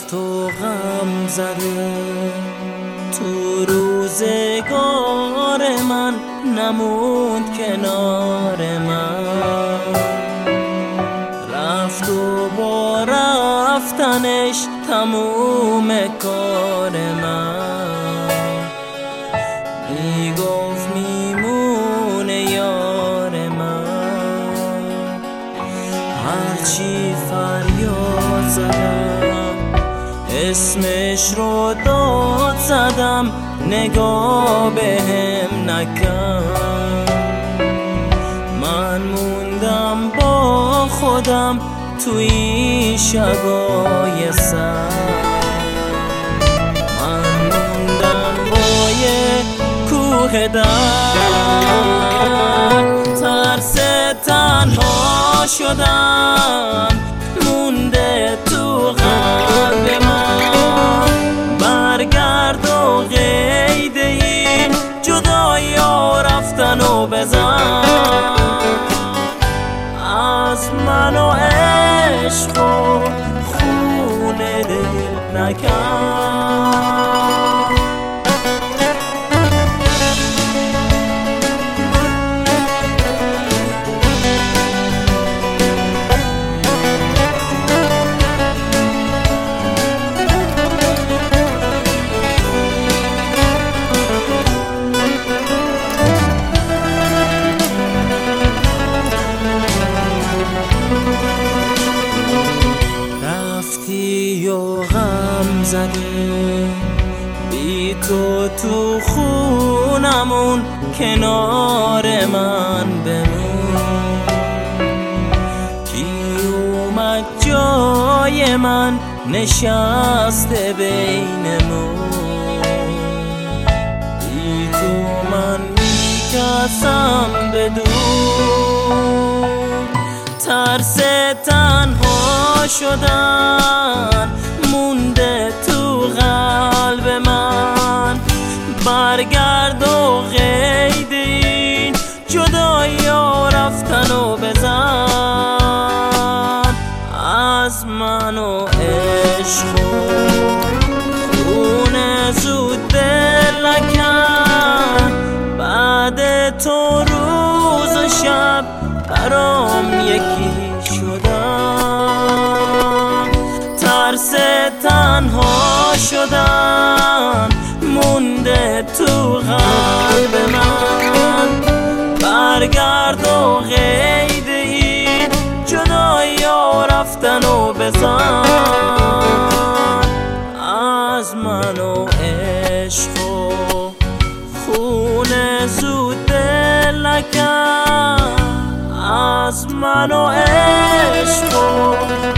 رفت و غم زده تو روزگار من، نموند کنار من. رفت و با رفتنش تموم کار من. میگفت میمونه یار من. هرچی فریاد زدم اسمش رو داد زدم، نگاه بهم نکرد. من موندم با خودم توی شبای سرد. من موندم با یه کوه درد. ترس تنها شدم مونده تو قلب من. برگرد و قید این جدایی ها رفتن و بزن از من و عشق و خون دل نکن. غم زده بی تو خونمون، کنار من بمون. کی اومد جای من نشسته بینمون. بی تو من میکسم بدون. ترس تنها شدن مونده تو قلب من. برگرد و قید این جدایی ها رفتن و بزن از من و عشق و خون زود دل نکن. بعد تو روز و شب برام یکی شدم. ترس تنها شدن مونده تو قلب من. برگرد و قید این جدایی ها رفتن و بزن از من و عشق و خون زود دل نکن. از من و عشق